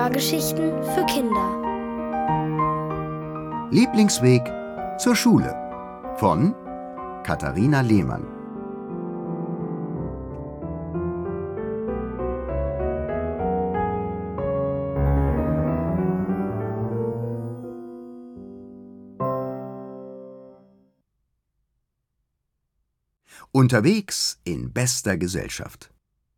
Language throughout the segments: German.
Hörgeschichten für Kinder. Lieblingsweg zur Schule von Katharina Lehmann. Unterwegs in bester Gesellschaft.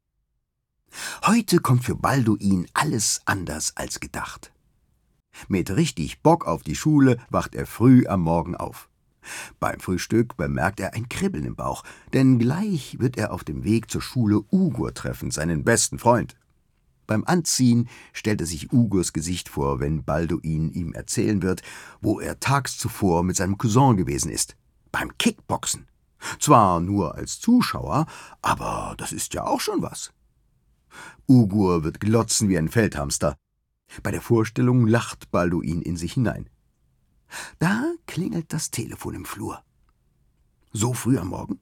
Heute kommt für Balduin alles anders als gedacht. Mit richtig Bock auf die Schule wacht er früh am Morgen auf. Beim Frühstück bemerkt er ein Kribbeln im Bauch, denn gleich wird er auf dem Weg zur Schule Ugur treffen, seinen besten Freund. Beim Anziehen stellt er sich Ugurs Gesicht vor, wenn Balduin ihm erzählen wird, wo er tags zuvor mit seinem Cousin gewesen ist. Beim Kickboxen. Zwar nur als Zuschauer, aber das ist ja auch schon was. Ugur wird glotzen wie ein Feldhamster. Bei der Vorstellung lacht Balduin in sich hinein. Da klingelt das Telefon im Flur. So früh am Morgen?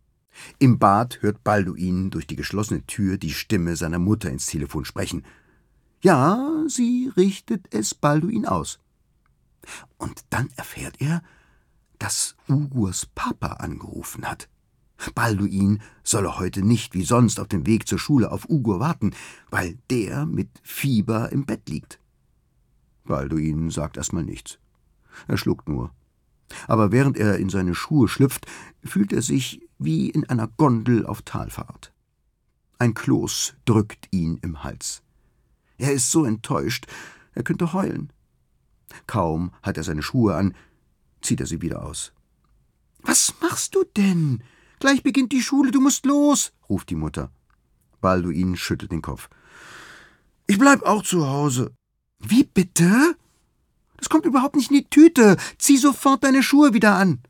Im Bad hört Balduin durch die geschlossene Tür die Stimme seiner Mutter ins Telefon sprechen. Ja, sie richtet es Balduin aus. Und dann erfährt er, dass Ugurs Papa angerufen hat. Balduin solle heute nicht wie sonst auf dem Weg zur Schule auf Ugur warten, weil der mit Fieber im Bett liegt. Balduin sagt erstmal nichts. Er schluckt nur. Aber während er in seine Schuhe schlüpft, fühlt er sich wie in einer Gondel auf Talfahrt. Ein Kloß drückt ihn im Hals. Er ist so enttäuscht, er könnte heulen. Kaum hat er seine Schuhe an, zieht er sie wieder aus. »Was machst du denn? Gleich beginnt die Schule, du musst los«, ruft die Mutter. Balduin schüttelt den Kopf. »Ich bleib auch zu Hause.« »Wie bitte? Das kommt überhaupt nicht in die Tüte. Zieh sofort deine Schuhe wieder an.«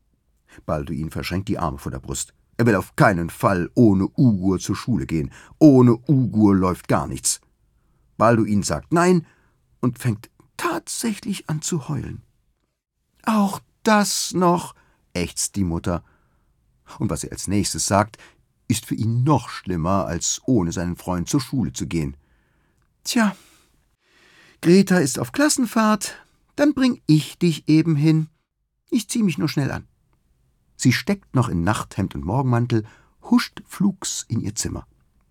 Balduin verschränkt die Arme vor der Brust. Er will auf keinen Fall ohne Ugur zur Schule gehen. Ohne Ugur läuft gar nichts. Balduin sagt nein und fängt tatsächlich an zu heulen. »Auch das noch«, ächzt die Mutter. Und was er als nächstes sagt, ist für ihn noch schlimmer, als ohne seinen Freund zur Schule zu gehen. »Tja, Greta ist auf Klassenfahrt, dann bring ich dich eben hin. Ich zieh mich nur schnell an.« Sie steckt noch in Nachthemd und Morgenmantel, huscht flugs in ihr Zimmer.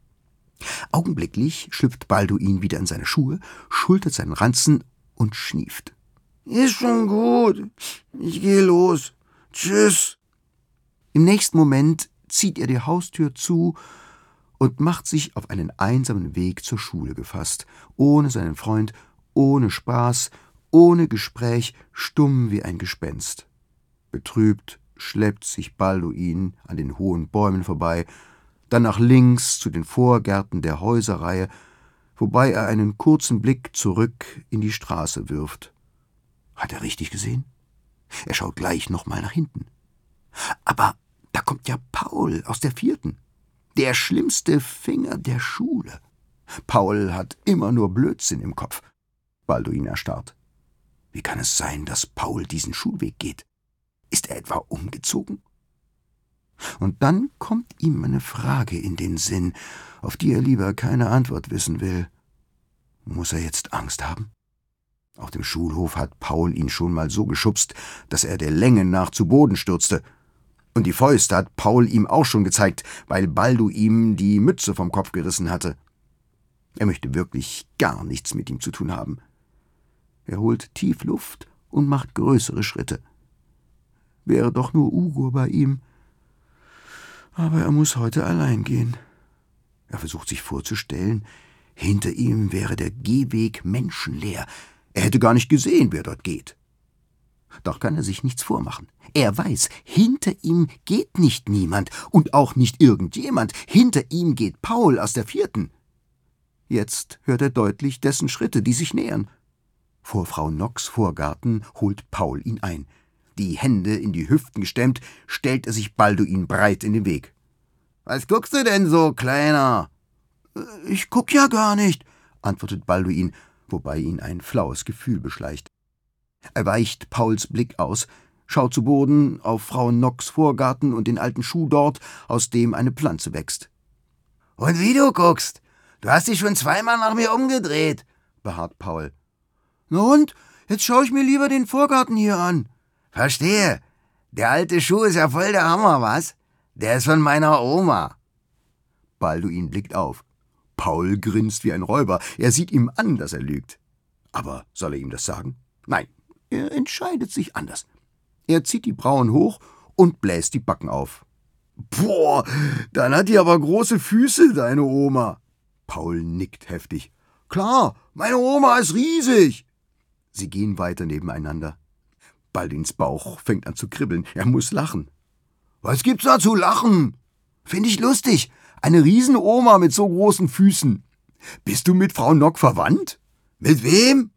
Augenblicklich schlüpft Balduin wieder in seine Schuhe, schultert seinen Ranzen und schnieft. »Ist schon gut. Ich gehe los. Tschüss.« Im nächsten Moment zieht er die Haustür zu und macht sich auf einen einsamen Weg zur Schule gefasst, ohne seinen Freund, ohne Spaß, ohne Gespräch, stumm wie ein Gespenst. Betrübt schleppt sich Balduin an den hohen Bäumen vorbei, dann nach links zu den Vorgärten der Häuserreihe, wobei er einen kurzen Blick zurück in die Straße wirft. Hat er richtig gesehen? Er schaut gleich noch mal nach hinten. Aber da kommt ja Paul aus der 4. Der schlimmste Finger der Schule. Paul hat immer nur Blödsinn im Kopf. Balduin erstarrt. Wie kann es sein, dass Paul diesen Schulweg geht? Ist er etwa umgezogen? Und dann kommt ihm eine Frage in den Sinn, auf die er lieber keine Antwort wissen will. Muss er jetzt Angst haben? Auf dem Schulhof hat Paul ihn schon mal so geschubst, dass er der Länge nach zu Boden stürzte. Und die Fäuste hat Paul ihm auch schon gezeigt, weil Baldu ihm die Mütze vom Kopf gerissen hatte. Er möchte wirklich gar nichts mit ihm zu tun haben. Er holt tief Luft und macht größere Schritte. Wäre doch nur Ugur bei ihm. Aber er muss heute allein gehen. Er versucht sich vorzustellen, hinter ihm wäre der Gehweg menschenleer. Er hätte gar nicht gesehen, wer dort geht. Doch kann er sich nichts vormachen. Er weiß, hinter ihm geht nicht niemand und auch nicht irgendjemand. Hinter ihm geht Paul aus der 4. Jetzt hört er deutlich dessen Schritte, die sich nähern. Vor Frau Nocks Vorgarten holt Paul ihn ein. Die Hände in die Hüften gestemmt, stellt er sich Balduin breit in den Weg. »Was guckst du denn so, Kleiner?« »Ich guck ja gar nicht«, antwortet Balduin, wobei ihn ein flaues Gefühl beschleicht. Er weicht Pauls Blick aus, schaut zu Boden auf Frau Nocks Vorgarten und den alten Schuh dort, aus dem eine Pflanze wächst. »Und wie du guckst? Du hast dich schon zweimal nach mir umgedreht«, beharrt Paul. Na und? Jetzt schaue ich mir lieber den Vorgarten hier an. Verstehe. Der alte Schuh ist ja voll der Hammer, was? Der ist von meiner Oma. Balduin blickt auf. Paul grinst wie ein Räuber. Er sieht ihm an, dass er lügt. Aber soll er ihm das sagen? Nein, er entscheidet sich anders. Er zieht die Brauen hoch und bläst die Backen auf. Boah, dann hat die aber große Füße, deine Oma. Paul nickt heftig. Klar, meine Oma ist riesig. Sie gehen weiter nebeneinander. Balduins Bauch fängt an zu kribbeln. Er muss lachen. Was gibt's da zu lachen? Find ich lustig. Eine Riesenoma mit so großen Füßen. Bist du mit Frau Nock verwandt? Mit wem?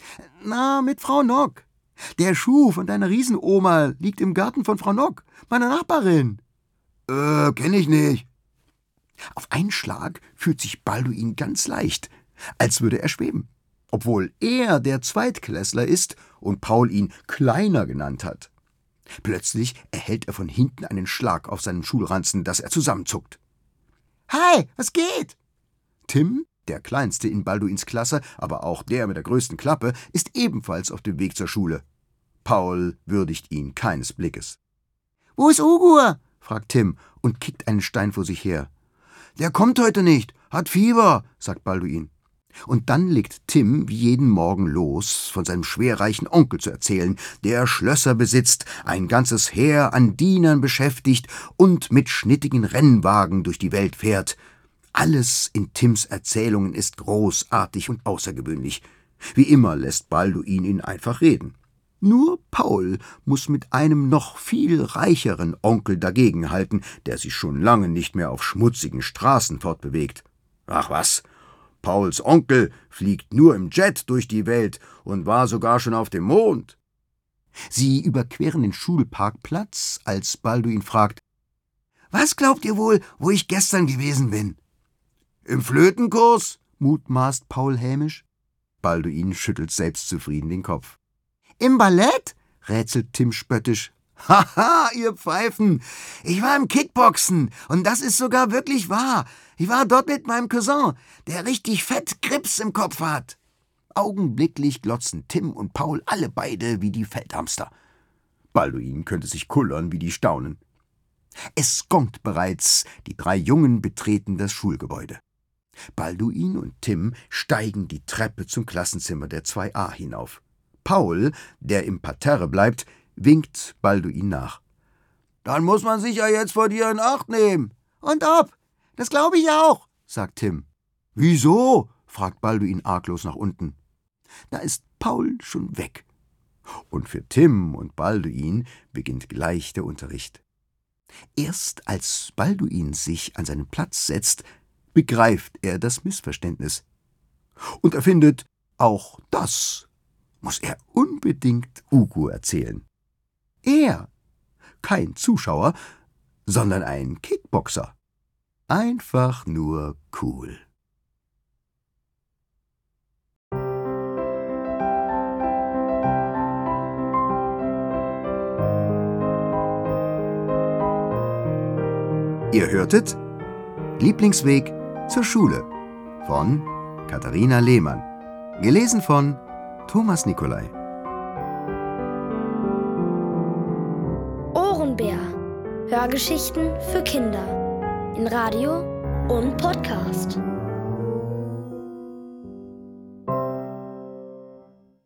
Na, mit Frau Nock. Der Schuh von deiner Riesenoma liegt im Garten von Frau Nock, meiner Nachbarin. Kenn ich nicht. Auf einen Schlag fühlt sich Balduin ganz leicht, als würde er schweben. Obwohl er der Zweitklässler ist und Paul ihn Kleiner genannt hat. Plötzlich erhält er von hinten einen Schlag auf seinen Schulranzen, dass er zusammenzuckt. Hi, was geht? Tim, der Kleinste in Balduins Klasse, aber auch der mit der größten Klappe, ist ebenfalls auf dem Weg zur Schule. Paul würdigt ihn keines Blickes. »Wo ist Ugur?« fragt Tim und kickt einen Stein vor sich her. »Der kommt heute nicht, hat Fieber«, sagt Balduin. Und dann legt Tim wie jeden Morgen los, von seinem schwerreichen Onkel zu erzählen, der Schlösser besitzt, ein ganzes Heer an Dienern beschäftigt und mit schnittigen Rennwagen durch die Welt fährt. Alles in Tims Erzählungen ist großartig und außergewöhnlich. Wie immer lässt Balduin ihn einfach reden. Nur Paul muss mit einem noch viel reicheren Onkel dagegenhalten, der sich schon lange nicht mehr auf schmutzigen Straßen fortbewegt. Ach was, Pauls Onkel fliegt nur im Jet durch die Welt und war sogar schon auf dem Mond. Sie überqueren den Schulparkplatz, als Balduin fragt, »Was glaubt ihr wohl, wo ich gestern gewesen bin?« »Im Flötenkurs?« mutmaßt Paul hämisch. Balduin schüttelt selbstzufrieden den Kopf. »Im Ballett?« rätselt Tim spöttisch. »Haha, ihr Pfeifen! Ich war im Kickboxen und das ist sogar wirklich wahr. Ich war dort mit meinem Cousin, der richtig fett Grips im Kopf hat.« Augenblicklich glotzen Tim und Paul alle beide wie die Feldhamster. Balduin könnte sich kullern, wie die staunen. Es gongt bereits, die 3 Jungen betreten das Schulgebäude. Balduin und Tim steigen die Treppe zum Klassenzimmer der 2a hinauf. Paul, der im Parterre bleibt, winkt Balduin nach. »Dann muss man sich ja jetzt vor dir in Acht nehmen.« »Und ob? Das glaube ich auch«, sagt Tim. »Wieso?« fragt Balduin arglos nach unten. Da ist Paul schon weg. Und für Tim und Balduin beginnt gleich der Unterricht. Erst als Balduin sich an seinen Platz setzt, begreift er das Missverständnis. Und er findet, auch das muss er unbedingt Ugur erzählen. Er, kein Zuschauer, sondern ein Kickboxer. Einfach nur cool. Ihr hörtet Lieblingsweg zur Schule von Katharina Lehmann. Gelesen von Thomas Nicolai. Ohrenbär. Hörgeschichten für Kinder. In Radio und Podcast.